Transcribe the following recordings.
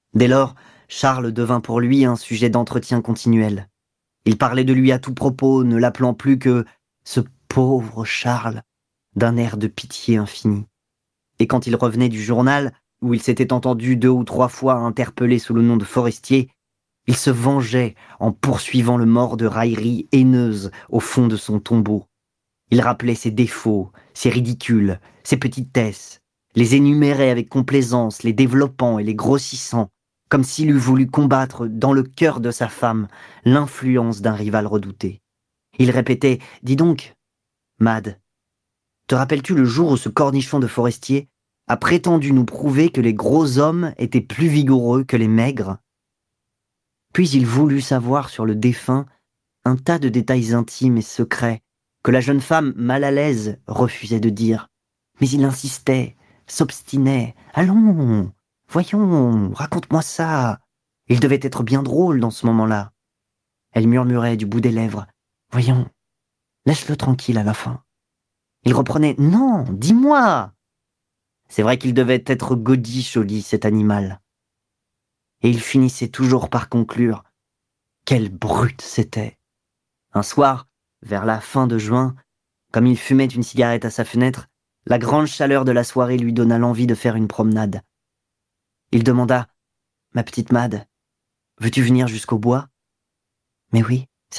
Dès lors, Charles devint pour lui un sujet d'entretien continuel. Il parlait de lui à tout propos, ne l'appelant plus que « ce pauvre Charles » d'un air de pitié infinie. Et quand il revenait du journal, où il s'était entendu 2 ou 3 fois interpellé sous le nom de Forestier, il se vengeait en poursuivant le mort de railleries haineuses au fond de son tombeau. Il rappelait ses défauts, ses ridicules, ses petitesses, les énumérait avec complaisance, les développant et les grossissant, comme s'il eût voulu combattre dans le cœur de sa femme l'influence d'un rival redouté. Il répétait « Dis donc, Mad, te rappelles-tu le jour où ce cornichon de Forestier a prétendu nous prouver que les gros hommes étaient plus vigoureux que les maigres ?» Puis il voulut savoir sur le défunt un tas de détails intimes et secrets que la jeune femme, mal à l'aise, refusait de dire. Mais il insistait, s'obstinait. « Allons, voyons, raconte-moi ça. » Il devait être bien drôle dans ce moment-là. Elle murmurait du bout des lèvres. « Voyons, laisse-le tranquille à la fin. » Il reprenait « Non, dis-moi !» C'est vrai qu'il devait être godiche au lit, cet animal. Et il finissait toujours par conclure « Quelle brute c'était !» Un soir, vers la fin de juin, comme il fumait une cigarette à sa fenêtre, la grande chaleur de la soirée lui donna l'envie de faire une promenade. Il demanda « Ma petite Mad, veux-tu venir jusqu'au bois ?»« Mais oui, certainement. »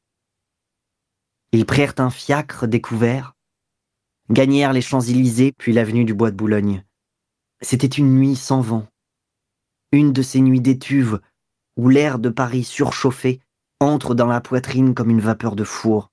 Ils prirent un fiacre découvert, gagnèrent les Champs-Élysées puis l'avenue du Bois de Boulogne. C'était une nuit sans vent. Une de ces nuits d'étuve où l'air de Paris surchauffé entre dans la poitrine comme une vapeur de four.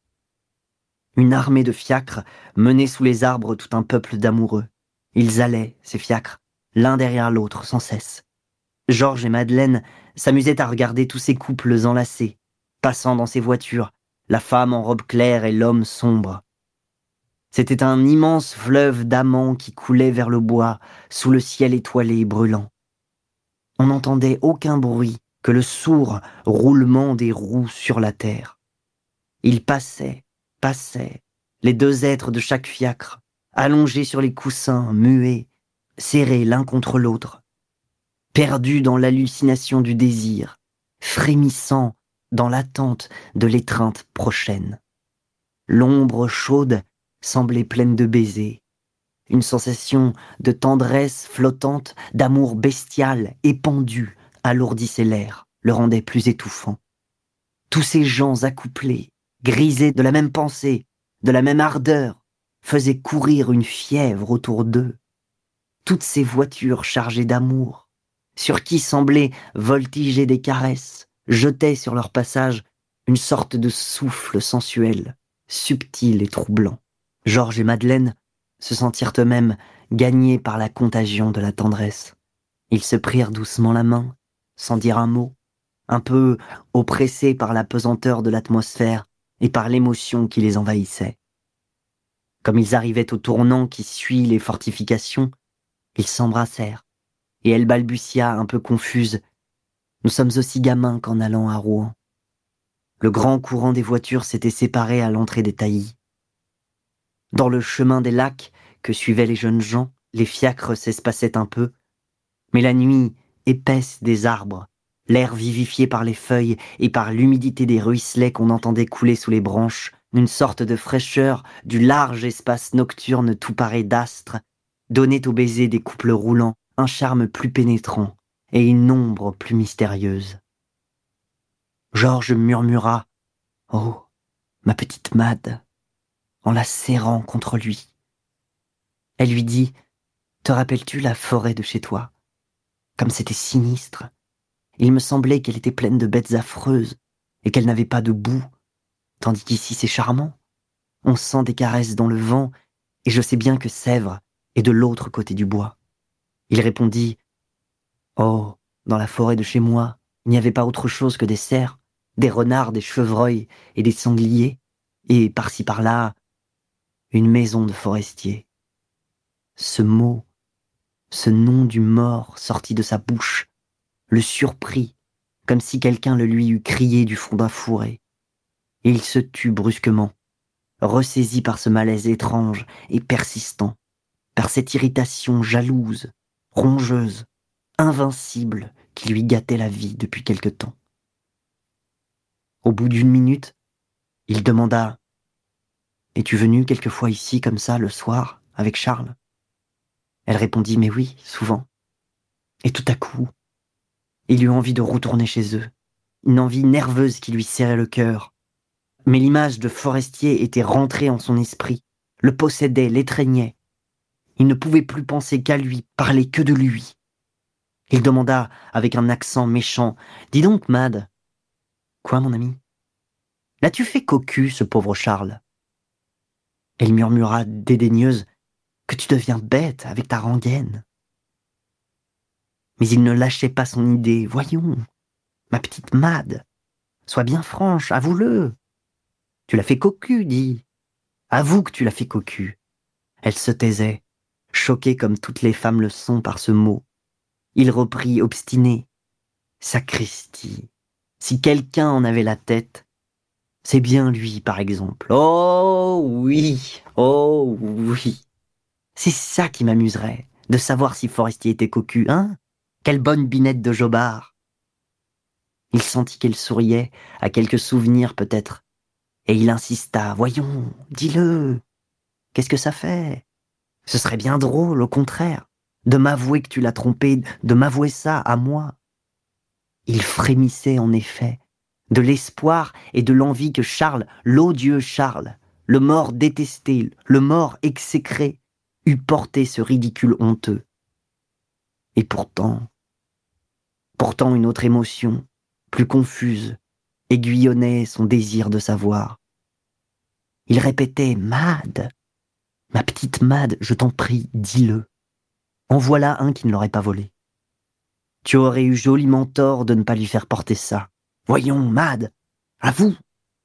Une armée de fiacres menait sous les arbres tout un peuple d'amoureux. Ils allaient, ces fiacres, l'un derrière l'autre, sans cesse. Georges et Madeleine s'amusaient à regarder tous ces couples enlacés, passant dans ces voitures, la femme en robe claire et l'homme sombre. C'était un immense fleuve d'amants qui coulait vers le bois, sous le ciel étoilé et brûlant. On n'entendait aucun bruit que le sourd roulement des roues sur la terre. Ils passaient, les 2 êtres de chaque fiacre, allongés sur les coussins, muets, serrés l'un contre l'autre, perdus dans l'hallucination du désir, frémissant dans l'attente de l'étreinte prochaine. L'ombre chaude semblait pleine de baisers, une sensation de tendresse flottante, d'amour bestial, épandu, alourdissait l'air, le rendait plus étouffant. Tous ces gens accouplés, grisés de la même pensée, de la même ardeur, faisaient courir une fièvre autour d'eux. Toutes ces voitures chargées d'amour, sur qui semblaient voltiger des caresses, jetaient sur leur passage une sorte de souffle sensuel, subtil et troublant. Georges et Madeleine se sentirent eux-mêmes gagnés par la contagion de la tendresse. Ils se prirent doucement la main, sans dire un mot, un peu oppressés par la pesanteur de l'atmosphère et par l'émotion qui les envahissait. Comme ils arrivaient au tournant qui suit les fortifications, ils s'embrassèrent, et elle balbutia un peu confuse « Nous sommes aussi gamins qu'en allant à Rouen. » Le grand courant des voitures s'était séparé à l'entrée des taillis. Dans le chemin des lacs que suivaient les jeunes gens, les fiacres s'espaçaient un peu, mais la nuit épaisse des arbres, l'air vivifié par les feuilles et par l'humidité des ruisselets qu'on entendait couler sous les branches, une sorte de fraîcheur du large espace nocturne tout paré d'astres, donnait au baiser des couples roulants un charme plus pénétrant et une ombre plus mystérieuse. Georges murmura « Oh, ma petite Mad !» en la serrant contre lui. Elle lui dit « Te rappelles-tu la forêt de chez toi ? Comme c'était sinistre. Il me semblait qu'elle était pleine de bêtes affreuses et qu'elle n'avait pas de boue, tandis qu'ici c'est charmant. On sent des caresses dans le vent et je sais bien que Sèvres est de l'autre côté du bois. » Il répondit « Oh, dans la forêt de chez moi, il n'y avait pas autre chose que des cerfs, des renards, des chevreuils et des sangliers, et par-ci par-là, une maison de forestier. » Ce mot, ce nom du mort sorti de sa bouche, le surprit, comme si quelqu'un le lui eût crié du fond d'un fourré. Et il se tut brusquement, ressaisi par ce malaise étrange et persistant, par cette irritation jalouse, rongeuse, invincible qui lui gâtait la vie depuis quelque temps. Au bout d'1 minute, il demanda « Es-tu venue quelquefois ici comme ça le soir avec Charles ?» Elle répondit « Mais oui, souvent. » Et tout à coup, il eut envie de retourner chez eux, une envie nerveuse qui lui serrait le cœur. Mais l'image de Forestier était rentrée en son esprit, le possédait, l'étreignait. Il ne pouvait plus penser qu'à lui, parler que de lui. Il demanda avec un accent méchant « Dis donc, Mad. »« Quoi, mon ami ? L'as-tu fait cocu, ce pauvre Charles ?» Elle murmura dédaigneuse « Que tu deviens bête avec ta rengaine. » Mais il ne lâchait pas son idée. « Voyons, ma petite Mad, sois bien franche, avoue-le. Tu l'as fait cocu, dis. Avoue que tu l'as fait cocu. » Elle se taisait, choquée comme toutes les femmes le sont par ce mot. Il reprit obstiné. « Sacristi, si quelqu'un en avait la tête, c'est bien lui, par exemple. Oh oui, oh oui. C'est ça qui m'amuserait, de savoir si Forestier était cocu, hein? Quelle bonne binette de jobard. » Il sentit qu'elle souriait, à quelques souvenirs peut-être, et il insista. « Voyons, dis-le. Qu'est-ce que ça fait? Ce serait bien drôle, au contraire, de m'avouer que tu l'as trompé, de m'avouer ça à moi. » Il frémissait en effet, de l'espoir et de l'envie que Charles, l'odieux Charles, le mort détesté, le mort exécré, eût porté ce ridicule honteux. Et pourtant une autre émotion, plus confuse, aiguillonnait son désir de savoir. Il répétait « Mad, ma petite Mad, je t'en prie, dis-le. En voilà un qui ne l'aurait pas volé. Tu aurais eu joliment tort de ne pas lui faire porter ça. Voyons, Mad, avoue !»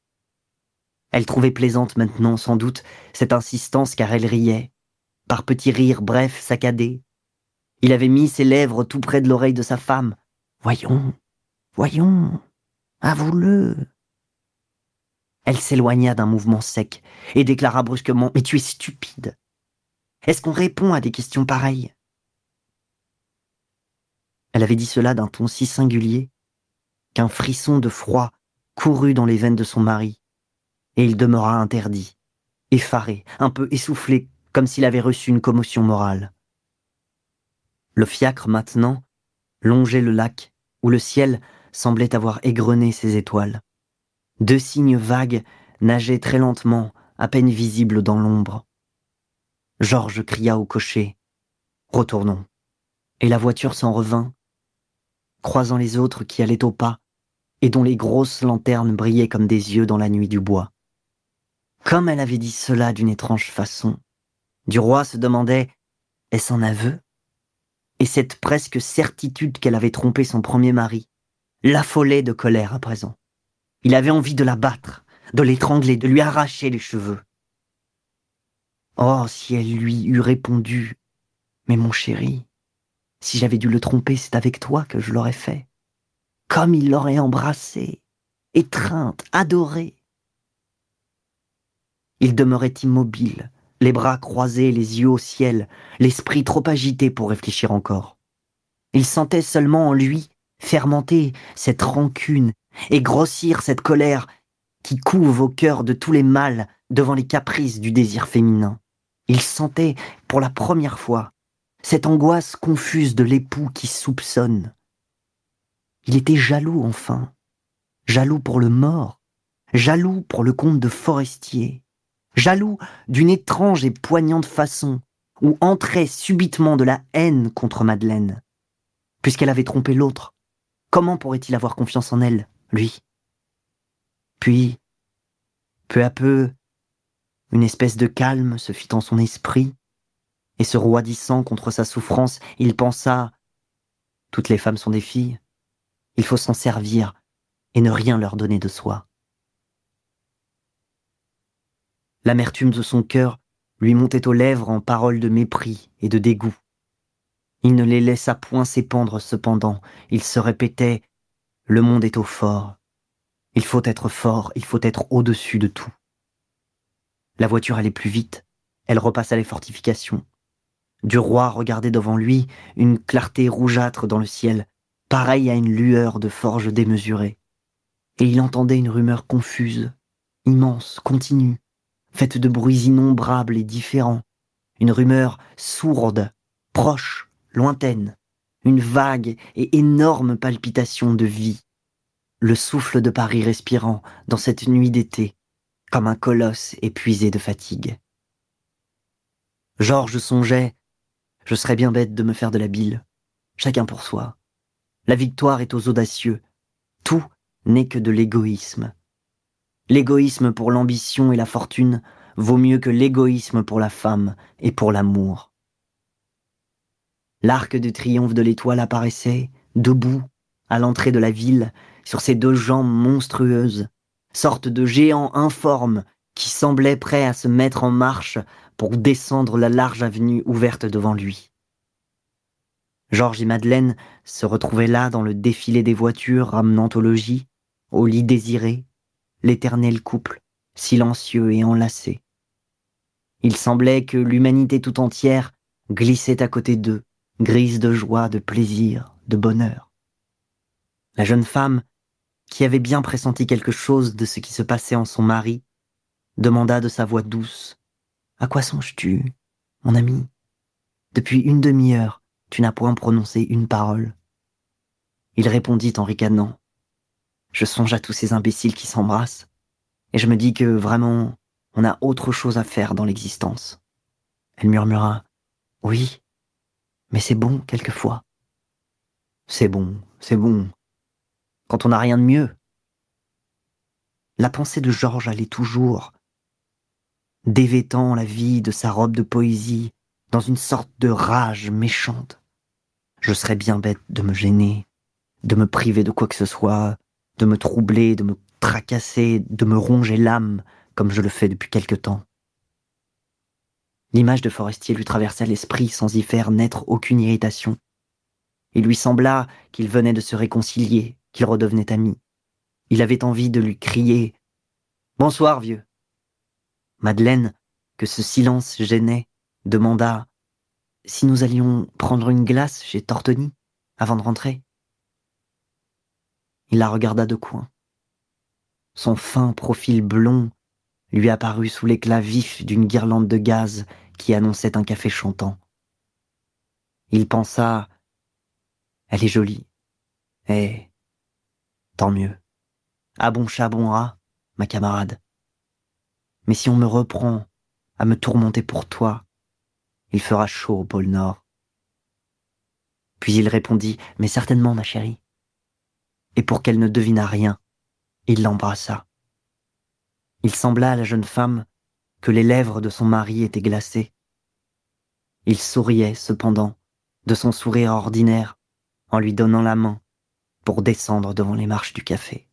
Elle trouvait plaisante maintenant, sans doute, cette insistance car elle riait, par petits rires brefs, saccadés. Il avait mis ses lèvres tout près de l'oreille de sa femme. « Voyons, voyons, avoue-le !» Elle s'éloigna d'un mouvement sec et déclara brusquement « Mais tu es stupide. Est-ce qu'on répond à des questions pareilles ?» Elle avait dit cela d'un ton si singulier qu'un frisson de froid courut dans les veines de son mari, et il demeura interdit, effaré, un peu essoufflé, comme s'il avait reçu une commotion morale. Le fiacre, maintenant, longeait le lac, où le ciel semblait avoir égrené ses étoiles. 2 cygnes vagues nageaient très lentement, à peine visibles dans l'ombre. Georges cria au cocher « Retournons !» Et la voiture s'en revint, croisant les autres qui allaient au pas, et dont les grosses lanternes brillaient comme des yeux dans la nuit du bois. Comme elle avait dit cela d'une étrange façon, Duroy se demandait « Est-ce un aveu ?» Et cette presque certitude qu'elle avait trompé son premier mari l'affolait de colère à présent. Il avait envie de la battre, de l'étrangler, de lui arracher les cheveux. Oh, si elle lui eût répondu « Mais mon chéri, si j'avais dû le tromper, c'est avec toi que je l'aurais fait. » Comme il l'aurait embrassée, étreinte, adorée. Il demeurait immobile, les bras croisés, les yeux au ciel, l'esprit trop agité pour réfléchir encore. Il sentait seulement en lui fermenter cette rancune et grossir cette colère qui couve au cœur de tous les mâles devant les caprices du désir féminin. Il sentait, pour la première fois, cette angoisse confuse de l'époux qui soupçonne. Il était jaloux, enfin. Jaloux pour le mort, jaloux pour le comte de Forestier, jaloux d'une étrange et poignante façon où entrait subitement de la haine contre Madeleine. Puisqu'elle avait trompé l'autre, comment pourrait-il avoir confiance en elle, lui? Puis, peu à peu, une espèce de calme se fit en son esprit, et se roidissant contre sa souffrance, il pensa « Toutes les femmes sont des filles, il faut s'en servir et ne rien leur donner de soi. » L'amertume de son cœur lui montait aux lèvres en paroles de mépris et de dégoût. Il ne les laissa point s'épandre cependant, il se répétait « Le monde est au fort. Il faut être au-dessus de tout. » La voiture allait plus vite, elle repassa les fortifications. Du roi regardait devant lui une clarté rougeâtre dans le ciel, pareille à une lueur de forge démesurée. Et il entendait une rumeur confuse, immense, continue, faite de bruits innombrables et différents, une rumeur sourde, proche, lointaine, une vague et énorme palpitation de vie, le souffle de Paris respirant dans cette nuit d'été, comme un colosse épuisé de fatigue. Georges songeait, je serais bien bête de me faire de la bile, chacun pour soi. La victoire est aux audacieux, tout n'est que de l'égoïsme. L'égoïsme pour l'ambition et la fortune vaut mieux que l'égoïsme pour la femme et pour l'amour. L'arc de triomphe de l'étoile apparaissait, debout, à l'entrée de la ville, sur ses deux jambes monstrueuses, sorte de géant informe qui semblait prêt à se mettre en marche pour descendre la large avenue ouverte devant lui. Georges et Madeleine se retrouvaient là dans le défilé des voitures ramenant au logis, au lit désiré, l'éternel couple, silencieux et enlacé. Il semblait que l'humanité tout entière glissait à côté d'eux, grise de joie, de plaisir, de bonheur. La jeune femme, qui avait bien pressenti quelque chose de ce qui se passait en son mari, demanda de sa voix douce : « À quoi songes-tu, mon ami ? Depuis une demi-heure, tu n'as point prononcé une parole. » Il répondit en ricanant : « Je songe à tous ces imbéciles qui s'embrassent, et je me dis que, vraiment, on a autre chose à faire dans l'existence. » Elle murmura : « Oui, mais c'est bon quelquefois. » « C'est bon, quand on n'a rien de mieux. » La pensée de Georges allait toujours, dévêtant la vie de sa robe de poésie dans une sorte de rage méchante. Je serais bien bête de me gêner, de me priver de quoi que ce soit, de me troubler, de me tracasser, de me ronger l'âme comme je le fais depuis quelque temps. L'image de Forestier lui traversa l'esprit sans y faire naître aucune irritation. Il lui sembla qu'ils venaient de se réconcilier, qu'ils redevenaient amis. Il avait envie de lui crier « Bonsoir, vieux !» Madeleine, que ce silence gênait, demanda si nous allions prendre une glace chez Tortoni avant de rentrer. Il la regarda de coin. Son fin profil blond lui apparut sous l'éclat vif d'une guirlande de gaz qui annonçait un café chantant. Il pensa « Elle est jolie. Et tant mieux. À bon chat, bon rat, ma camarade. Mais si on me reprend à me tourmenter pour toi, il fera chaud au pôle Nord. » Puis il répondit « Mais certainement, ma chérie. » Et pour qu'elle ne devinât rien, il l'embrassa. Il sembla à la jeune femme que les lèvres de son mari étaient glacées. Il souriait, cependant, de son sourire ordinaire, en lui donnant la main pour descendre devant les marches du café.